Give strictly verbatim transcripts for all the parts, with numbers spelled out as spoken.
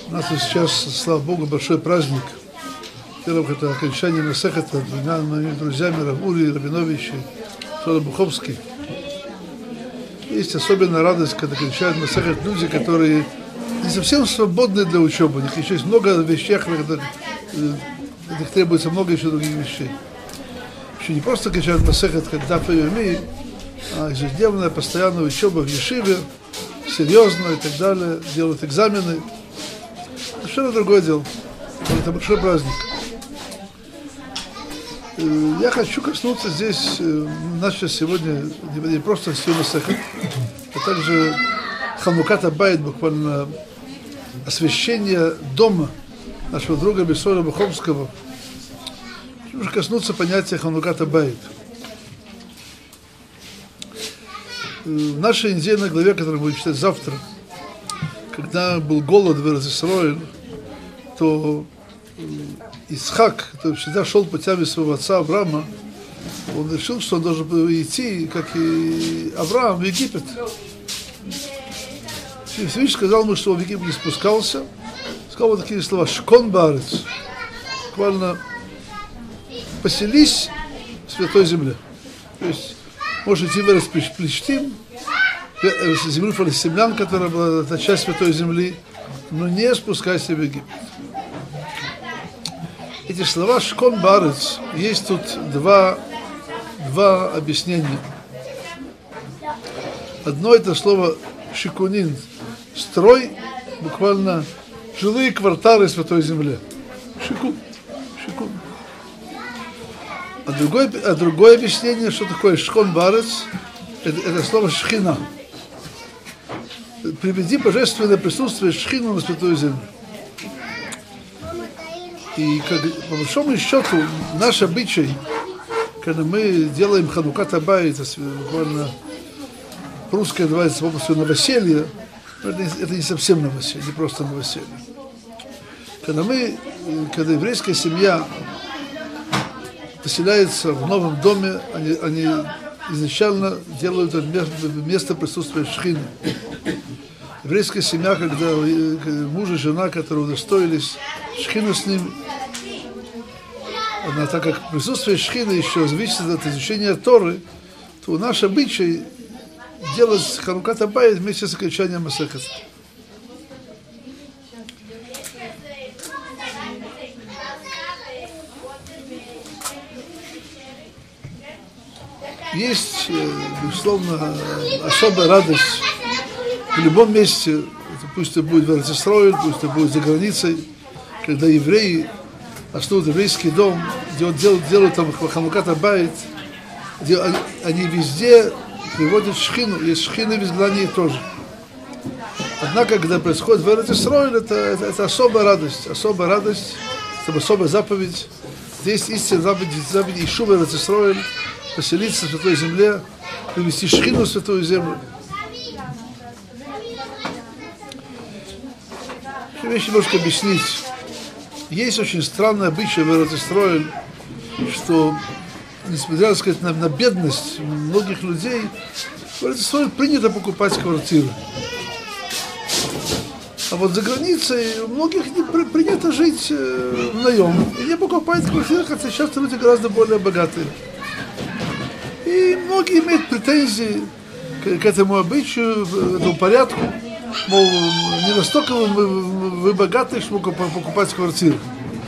У нас сейчас, слава Богу, большой праздник. Во-первых, это окончание Масехета двумя моими друзьями, Рав Ури Рабинович и Шола Буховский. Есть особенная радость, когда кончают Масехет люди, которые не совсем свободны для учебы. У них еще есть много вещей, когда их требуется много еще других вещей. Еще не просто кончают Масехет, как Даф Йоми, а ежедневная, постоянная учеба в Ешиве, серьезно и так далее, делают экзамены. Совершенно другое дело. Это большой праздник. Я хочу коснуться здесь, начать сегодня не просто Сиюм Масехет, а также Ханукат ха-Байт, буквально освящение дома нашего друга Бесоля Буховского. Нужно коснуться понятия Ханукат ха-Байт. В нашей недельной главе, которую будем читать завтра, когда был голод в Эрец-Исроэль, то Исхак, который всегда шел путями своего отца Авраама, он решил, что он должен идти, как и Авраам, в Египет. Всевышний сказал ему, что он в Египет не спускался. Сказал вот такие слова: «Шкон баарец», буквально «поселись в святой земле». То есть можешь идти в Эрец-Плиштим, землю фалестимлян, которая была эта часть святой земли, но не спускайся в Египет. Эти слова «Шкон баарец», есть тут два, два объяснения. Одно это слово «шикунин», строй, буквально жилые кварталы святой земле. Шикун, шикун. А другое, а другое объяснение, что такое «шкон баарец», это, это слово «шхина». Приведи божественное присутствие шхину на святую землю. И как, по большому счету, наш обычай, когда мы делаем Ханукат ха-Байт, буквально русское называется попросту новоселье, но это, это не совсем новоселье, не просто новоселье. Когда мы, когда еврейская семья поселяется в новом доме, они, они изначально делают это место, место присутствия шхины. Еврейская семья, когда муж и жена, которые удостоились шхину с ним, она, так как присутствие шхины еще зависит от изучения Торы, то наш обычай делать Ханукат ха-Байт вместе с окончанием Масехет. Есть, безусловно, особая радость в любом месте, пусть это будет в Эрец-Исроэль, пусть это будет за границей, когда евреи основывают еврейский дом, делают, делают, делают там Ханукат ха-Байт, где они, они везде приводят шхину, есть шхина в изгнании тоже. Однако, когда происходит в Эрец-Исроэль, это, это, это особая радость, особая радость, это особая заповедь. Здесь истинная заповедь, заповедь Ишув Эрец-Исроэль, поселиться в святой земле, привести шхину в святую землю. Еще вещь немножко объяснить. Есть очень странное обычай в Эрец-Исроэль, что, несмотря, так сказать, на, на бедность многих людей, в Эрец-Исроэль принято покупать квартиры. А вот за границей у многих не при, принято жить э, в наем. И не покупать квартиры, хотя сейчас люди гораздо более богатые. И многие имеют претензии к, к этому обычаю, к этому порядку. Мол, не настолько вы, вы богаты, чтобы покупать квартиру.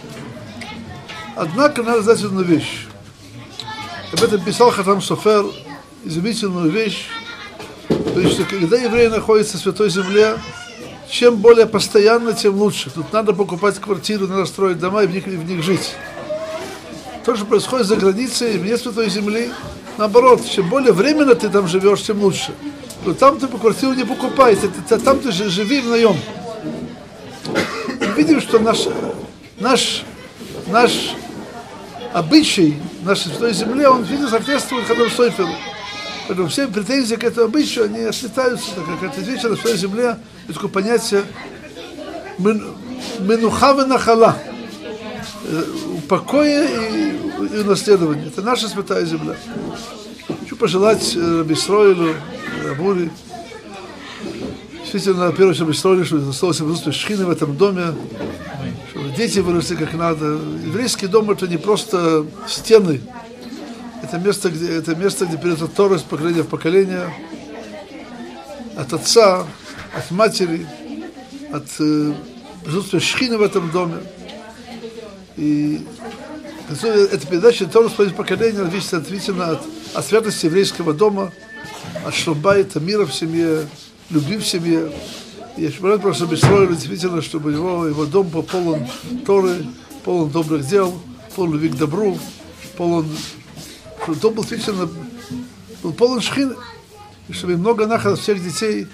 Однако надо знать одну вещь. Об этом писал Хатам Софер, изумительную вещь. То есть, что когда евреи находятся в святой земле, чем более постоянно, тем лучше. Тут надо покупать квартиру, надо строить дома и в них, в них жить. То, что происходит за границей, вне святой земли, наоборот, чем более временно ты там живешь, тем лучше. Но там ты по квартиру не покупай, ты, ты, там ты живи в наем. Мы видим, что наш, наш, наш обычай нашей святой земле, он, видимо, соответствует Хатам Соферу. Поэтому все претензии к этому обычаю, они отлетаются, так как это вещь на своей земле, есть такое понятие менуха венахала, покоя и, и наследования. Это наша святая земля. Хочу пожелать Раби Исроэлю, Рав Ури, Действительно, первое, что мы строили, что осталось присутствие шхины в этом доме, чтобы дети выросли как надо. Еврейский дом — это не просто стены, это место, где, это место, где передается Тора из поколения в поколение, от отца, от матери, от э, присутствия шхины в этом доме. И эта передача Тора из поколения зависит ответственно от, от святости еврейского дома, от шломбайта, мира в семье, любви в семье. Я хочу просто обестроили действительно, чтобы его, его дом был полон Торы, полон добрых дел, полон любви к добру, полон, чтобы дом был действительно был полон шхины, и чтобы много находа всех детей.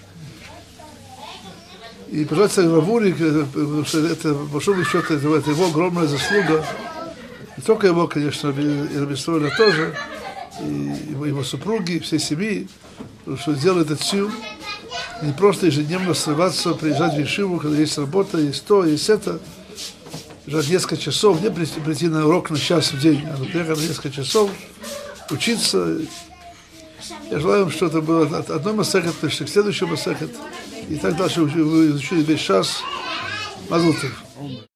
И, пожалуйста, Равури, потому что это, по большому счету, это, это его огромная заслуга. Не только его, конечно, и Рабистроиля тоже, и его, его супруги, всей семьи, что делает этот сил. Не просто ежедневно срываться, приезжать в Ешиву, когда есть работа, есть то, есть это. Жать несколько часов, не прийти, прийти на урок на час в день, а приехать на несколько часов, учиться. Я желаю вам, чтобы это было от одной масехет, пришли к следующему масехет. И так дальше вы изучили весь час. Мазал тов.